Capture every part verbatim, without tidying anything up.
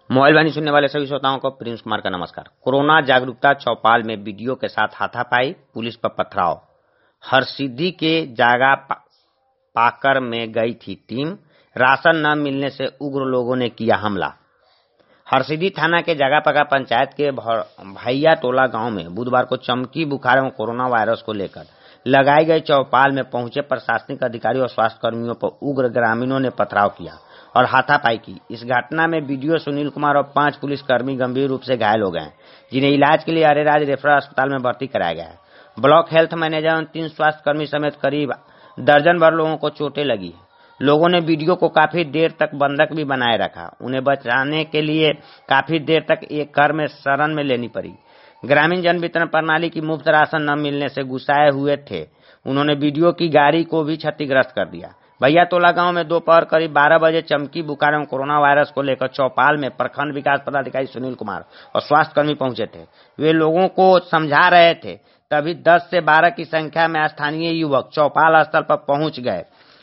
Mobile वाणी सुनने वाले सभी श्रोताओं को प्रिंस कुमार का नमस्कार। कोरोना जागरूकता चौपाल में वीडियो के साथ हाथापाई, पुलिस पर पथराव। हरसिद्धि के जागा पा, पाकर में गई थी टीम, राशन न मिलने से उग्र लोगों ने किया हमला। हरसिद्धि थाना के जगापका पंचायत के भैया टोला गांव में बुधवार को चमकी बुखार एवं कोरोना वायरस को लेकर लगाई गई चौपाल में पहुंचे प्रशासनिक अधिकारी और स्वास्थ्य कर्मियों पर उग्र ग्रामीणों ने पथराव किया और हाथापाई की। इस घटना में बीडीओ सुनील कुमार और पांच पुलिसकर्मी गंभीर रूप से घायल हो गए, जिन्हें इलाज के लिए अरेराज रेफरल अस्पताल में भर्ती कराया गया है। ब्लॉक हेल्थ मैनेजर और तीन स्वास्थ्य कर्मी समेत करीब दर्जन भर लोगों को चोटें लगी है। लोगों ने वीडियो को काफी देर तक बंधक भी बनाए रखा। उन्हें बचाने के लिए काफी देर तक एक घर में शरण में लेनी पड़ी। ग्रामीण जन वितरण प्रणाली की मुफ्त राशन न मिलने से गुस्साए हुए थे। उन्होंने वीडियो की गाड़ी को भी क्षतिग्रस्त कर दिया। भैया टोला गांव में दोपहर करीब बारह बजे चमकी बुखार एवं कोरोना वायरस को लेकर चौपाल में प्रखंड विकास पदाधिकारी सुनील कुमार और स्वास्थ्य कर्मी पहुंचे थे। वे लोगों को समझा रहे थे, तभी दस से बारह की संख्या में स्थानीय युवक चौपाल स्थल पर पहुंच गए।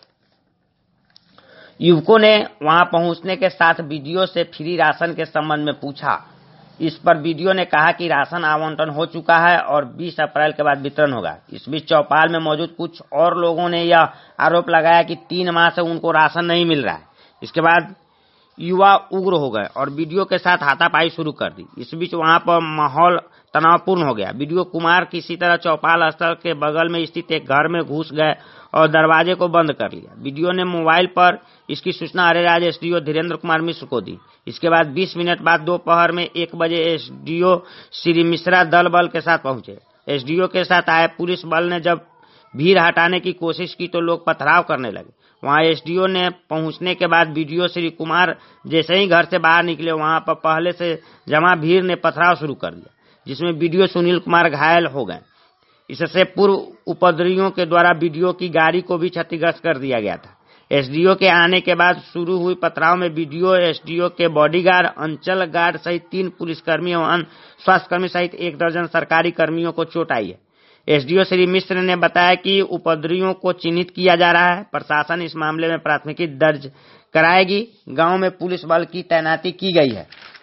युवकों ने वहां पहुंचने के साथ वीडियो से फ्री राशन के संबंध में पूछा। इस पर वीडियो ने कहा कि राशन आवंटन हो चुका है और बीस अप्रैल के बाद वितरण होगा। इस बीच चौपाल में मौजूद कुछ और लोगों ने यह आरोप लगाया कि तीन माह से उनको राशन नहीं मिल रहा है। इसके बाद युवा उग्र हो गए और वीडियो के साथ हाथापाई शुरू कर दी। इस बीच वहां पर माहौल तनावपूर्ण हो गया। वीडियो कुमार किसी तरह चौपाल स्थल के बगल में स्थित एक घर में घुस गए और दरवाजे को बंद कर लिया। वीडियो ने मोबाइल पर इसकी सूचना अरेराज एसडीओ धीरेन्द्र कुमार मिश्र को दी। इसके बाद बीस मिनट बाद दोपहर में एक बजे एसडीओ श्री मिश्रा दल बल के साथ पहुंचे। एसडीओ के साथ आए पुलिस बल ने जब भीड़ हटाने की कोशिश की तो लोग पथराव करने लगे। वहां एसडीओ ने पहुंचने के बाद वीडियो श्री कुमार जैसे ही घर से बाहर निकले, वहां पर पहले से जमा भीड़ ने पथराव शुरू कर दिया, जिसमें वीडियो सुनील कुमार घायल हो गए। इससे पूर्व उपद्रवियों के द्वारा वीडियो की गाड़ी को भी क्षतिग्रस्त कर दिया गया था। एसडीओ के आने के बाद शुरू हुई पथराव में वीडियो, एसडीओ के बॉडीगार्ड, अंचल गार्ड सहित तीन पुलिसकर्मी एवं स्वास्थ्य कर्मी सहित एक दर्जन सरकारी कर्मियों को चोट आई है। एसडीओ श्री मिश्र ने बताया कि उपद्रवियों को चिन्हित किया जा रहा है। प्रशासन इस मामले में प्राथमिकी दर्ज कराएगी। गांव में पुलिस बल की तैनाती की गई है।